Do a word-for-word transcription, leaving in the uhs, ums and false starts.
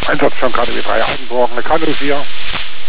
Einsatzstamm K D W drei Altenburg, eine K null vier.